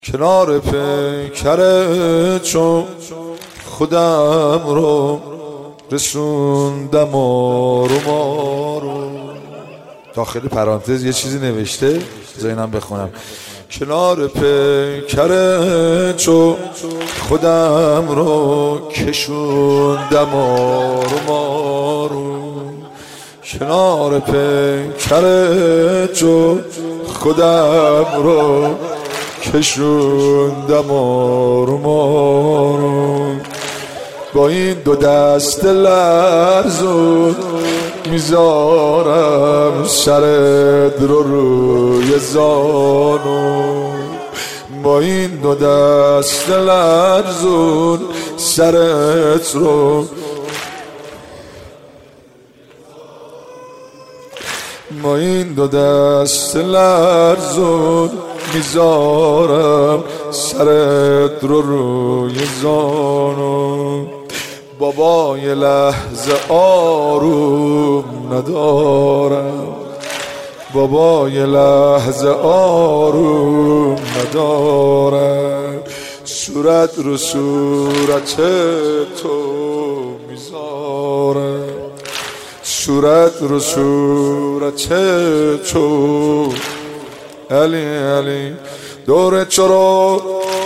کنار پیکره چون خودم رو رسوندم آروم داخل پرانتز یه چیزی نوشته بذار اینم بخونم. کنار پیکره چون خودم رو کشوندم آروم کنار پیکره چون خودم رو کشوندم آروم با این دو دست لرزون میذارم سرت رو روی زانو با این دو دست لرزون سرت رو با این دو دست لرزون میذارم سرت رو روی زانو بابا یه لحظه آروم ندارم بابا یه لحظه آروم ندارم صورت رو صورت تو میذارم صورت رو صورت تو علی دور چرا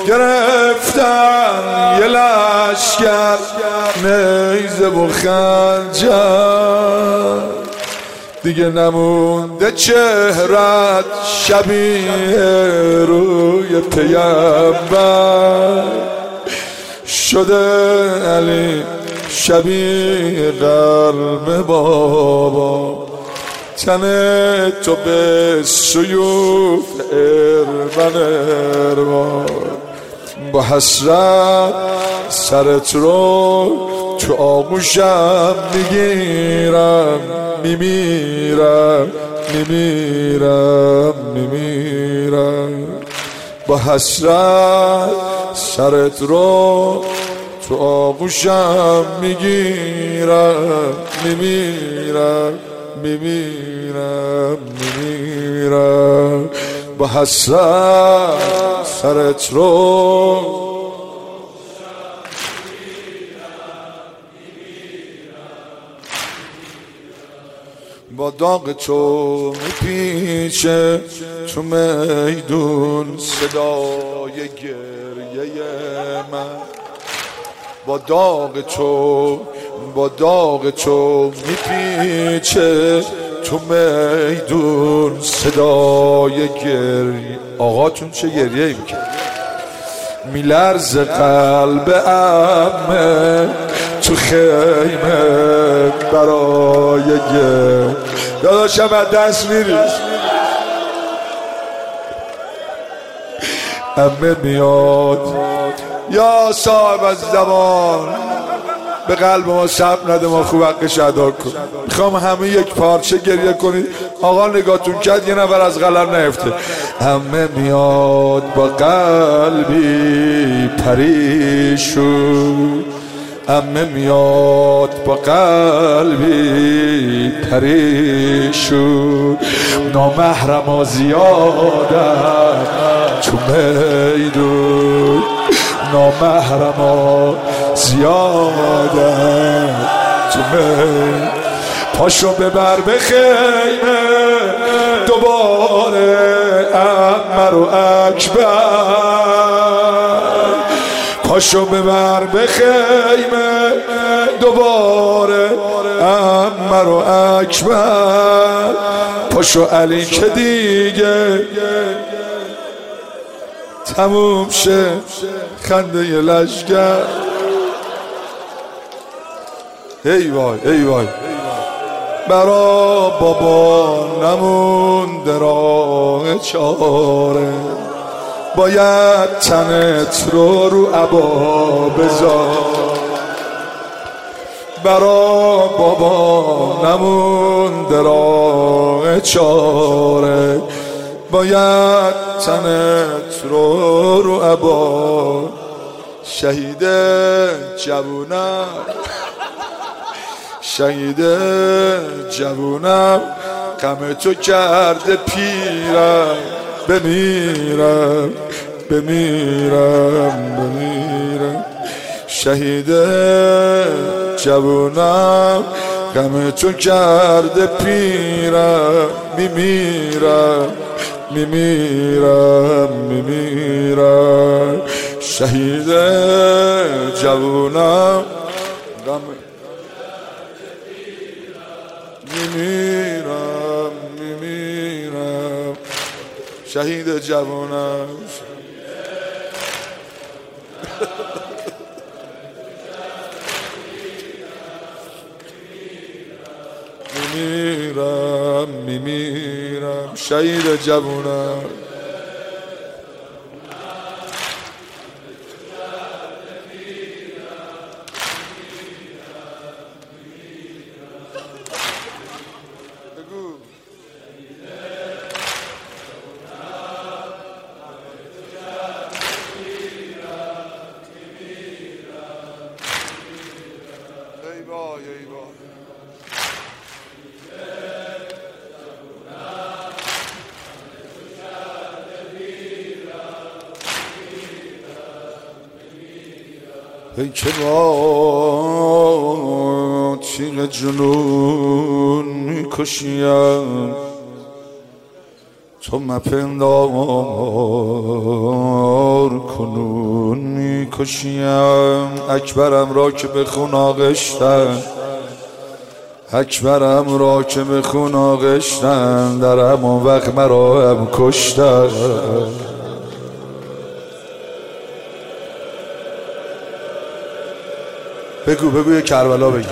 گرفتن یه لشکر نیزه و خنجر دیگه نمونده چهرت شبیه روی پیامبر شده علی شبیه قلب بابا تن تو به سیوف ارمن با حسرت سرت رو تو آغوشم میگیرم میمیرم با حسرت سرت رو تو آغوشم میگیرم میمیرم با حسرت سرت رو با داغ تو میپیچه تو میدون صدای گریه من با داغ تو میپیچه تو میدون صدای گریه آقاتون چه گریه میکرد میلرز قلب عمه تو خیمه برای گریه داداشم از دست میری عمه میاد یا صاحب از زمان به قلب ما صبر نده ما خوب حقش ادا کن میخوام همه یک پارچه گریه کنید آقا نگاهتون کرد یه نفر از قلم نیفته همه میاد با قلبی پریشون همه میاد با قلبی پریشون نامحرم زیادم تو میدون نامحرم زیاده تو من پاشو ببر به خیمه دوباره عمر و اکبر پاشو ببر به خیمه دوباره عمر و اکبر پاشو علی که دیگه تموم شه خنده ی لشگر ای وای برا بابا نمونده راه چاره باید تنت رو عبا بذار برا بابا نمونده راه چاره باید تنت رو عبا شهید جوونم غم تو کرده پیرم بمیرم بمیرم شهید جوونم غم تو کرده پیرم میمیرم شهید جوونم غم میمیرم شهید جوونم میمیرم شهید جوونم ای که با تیغ جنون میکشیم تو مپندار کنون میکشیم اکبرم را که به خون آغشتن اکبرم را که به خون آغشتن در همان وقت مرا هم کشتن بگو یه کربلا بگی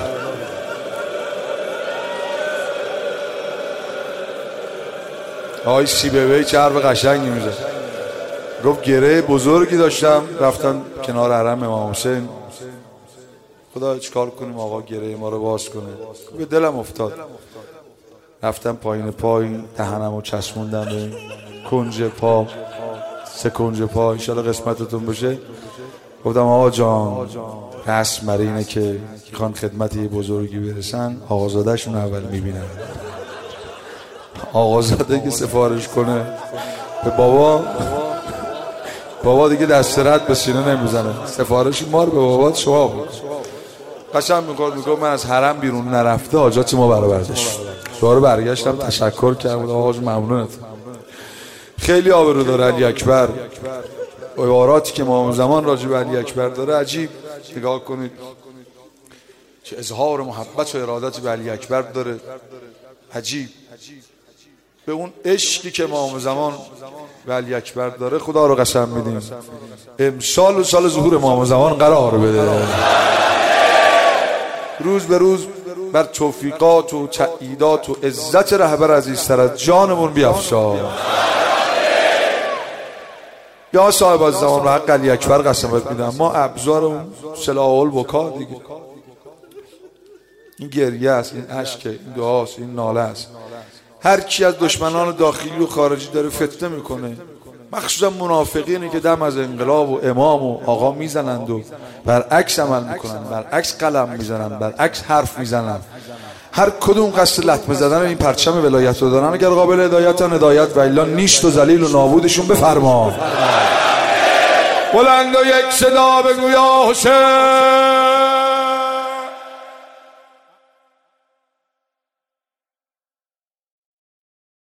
آقای سیبوی چه حرف قشنگی میزه گفت گره بزرگی داشتم رفتم کنار حرم امام حسین خدا چیکار کنیم آقا گره ما رو باز کنه به دلم افتاد رفتم پایین پای دهنمو چسبوندم به کنج پا 3 کنج پا انشالله قسمتتون بشه گفتم آقا جان رسم برای اینه که میخوان خدمت یه بزرگی برسن آقازاده شون اول میبینن آقازاده که سفارش کنه به بابا دیگه دست رد به سینه نمیزنه سفارش ما رو به بابات شما بود قشنگ میگم من از حرم بیرون نرفته حاجات ما برآوردش شما رو برگشتم تشکر کردم آقا ممنونت خیلی آبرو داره علی اکبر عباراتی که ما زمان راجع به علی اکبر داره عجیب نگاه کنید چه اظهار محبت و ارادت به علی اکبر داره عجیب به اون عشقی که ما زمان به علی اکبر داره خدا رو قسم میدیم امسال و سال ظهور ما زمان قرار بده روز به روز بر توفیقات و تأییدات و عزت رهبر عزیزتر از جانمون بیفزا یا صاحب از زمان و حق علی اکبر قسمت میدم ما ابزار اون سلاح البکا دیگه این گریه است این عشق این دعاست این ناله است هر کی از دشمنان داخلی و خارجی داره فتنه میکنه مخصوصا منافقینی که دم از انقلاب و امام و آقا میزنند و برعکس عمل میکنن برعکس قلم میزنن برعکس حرف میزنن هر کدوم قصد لطمه زدن این پرچم ولایت رو دارن اگر قابل هدایتن هدایت و الا نیشت و ذلیل و نابودشون بفرما بلند و یک صدا بگو یا حسین